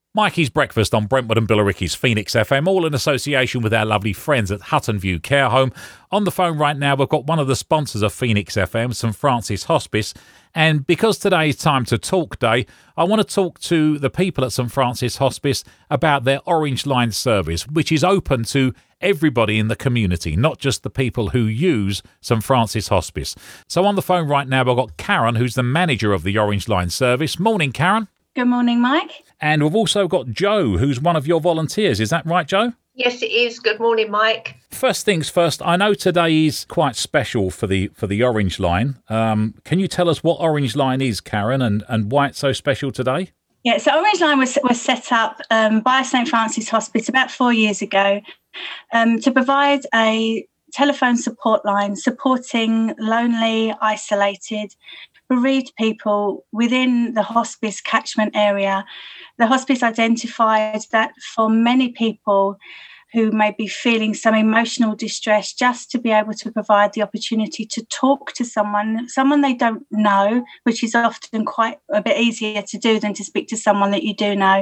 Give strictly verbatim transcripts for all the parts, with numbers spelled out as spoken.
Mikey's Breakfast on Brentwood and Billericay's Phoenix F M, all in association with our lovely friends at Hutton View Care Home. On the phone right now, we've got one of the sponsors of Phoenix F M, St Francis Hospice. And because today is Time to Talk Day, I want to talk to the people at St Francis Hospice about their Orange Line service, which is open to everybody in the community, not just the people who use St Francis Hospice. So on the phone right now, I've got Karen, who's the manager of the Orange Line service. Morning, Karen. Good morning, Mike. And we've also got Joe, who's one of your volunteers. Is that right, Joe? Yes, it is. Good morning, Mike. First things first, I know today is quite special for the for the Orange Line. Um, can you tell us what Orange Line is, Karen, and, and why it's so special today? Yeah, so Orange Line was, was set up um, by St Francis Hospice about four years ago um, to provide a telephone support line supporting lonely, isolated, bereaved people within the hospice catchment area. The hospice identified that for many people who may be feeling some emotional distress, just to be able to provide the opportunity to talk to someone, someone they don't know, which is often quite a bit easier to do than to speak to someone that you do know.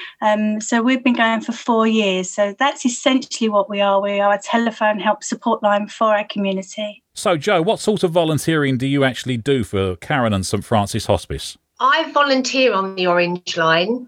Um, so we've been going for four years. So that's essentially what we are. We are a telephone help support line for our community. So, Joe, what sort of volunteering do you actually do for Karen and St Francis Hospice? I volunteer on the Orange Line,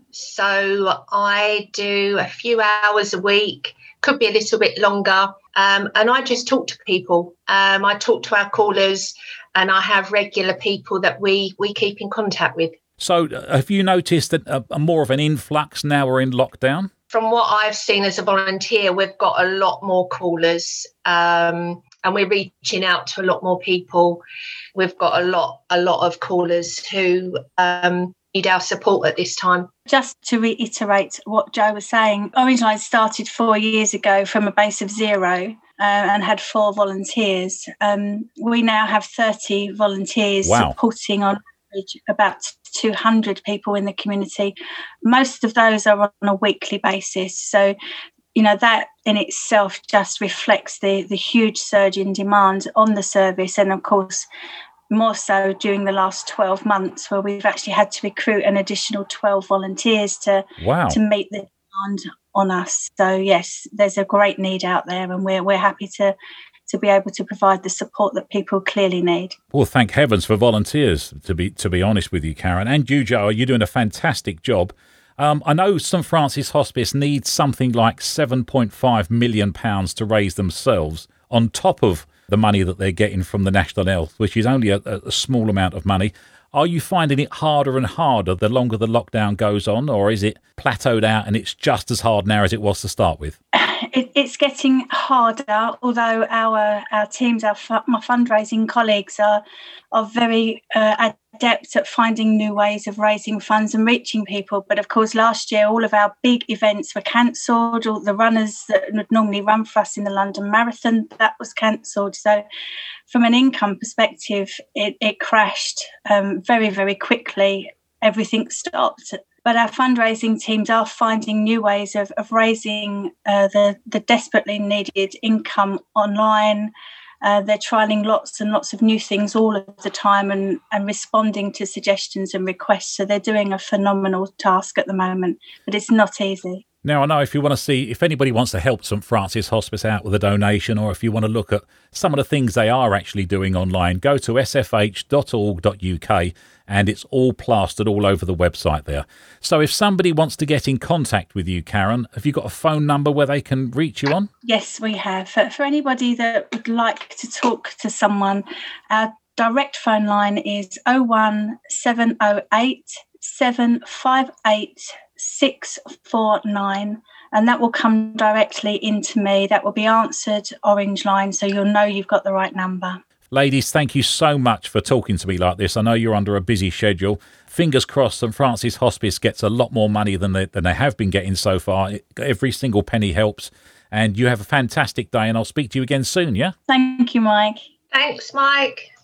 so I do a few hours a week, could be a little bit longer, um, and I just talk to people. Um, I talk to our callers, and I have regular people that we, we keep in contact with. So uh, have you noticed that a, a more of an influx now we're in lockdown? From what I've seen as a volunteer, we've got a lot more callers, um, and we're reaching out to a lot more people. We've got a lot, a lot of callers who um, need our support at this time. Just to reiterate what Joe was saying, Orange Line started four years ago from a base of zero uh, and had four volunteers. Um, we now have thirty volunteers wow. supporting on average about two hundred people in the community. Most of those are on a weekly basis. So, you know, that in itself just reflects the, the huge surge in demand on the service. And of course, more so during the last twelve months, where we've actually had to recruit an additional twelve volunteers to, wow. to meet the demand on us. So, yes, there's a great need out there, and we're we're happy to, to be able to provide the support that people clearly need. Well, thank heavens for volunteers, to be to be honest with you, Karen. And you, Joe, you're doing a fantastic job. Um, I know St Francis Hospice needs something like seven point five million pounds to raise themselves on top of the money that they're getting from the National Health, which is only a, a small amount of money. Are you finding it harder and harder the longer the lockdown goes on, or is it plateaued out and it's just as hard now as it was to start with? It, it's getting harder, although our our teams, our my fundraising colleagues are are very uh, adept at finding new ways of raising funds and reaching people. But of course, last year, all of our big events were cancelled. All the runners that would normally run for us in the London Marathon, that was cancelled. So from an income perspective, it, it crashed um, very, very quickly. Everything stopped. But our fundraising teams are finding new ways of, of raising uh, the, the desperately needed income online. Uh, they're trialling lots and lots of new things all of the time and, and responding to suggestions and requests. So they're doing a phenomenal task at the moment, but it's not easy. Now, I know if you want to see, if anybody wants to help St Francis Hospice out with a donation, or if you want to look at some of the things they are actually doing online, go to s f h dot org dot u k and it's all plastered all over the website there. So if somebody wants to get in contact with you, Karen, have you got a phone number where they can reach you on? Yes, we have. For, for anybody that would like to talk to someone, our direct phone line is oh one seven oh eight seven five eight six four nine, and that will come directly into me. That will be answered Orange Line, so you'll know you've got the right number. Ladies, thank you so much for talking to me like this. I know you're under a busy schedule. Fingers crossed St Francis Hospice gets a lot more money than they, than they have been getting so far. Every single penny helps. And you have a fantastic day, and I'll speak to you again soon, yeah? Thank you, Mike. Thanks, Mike.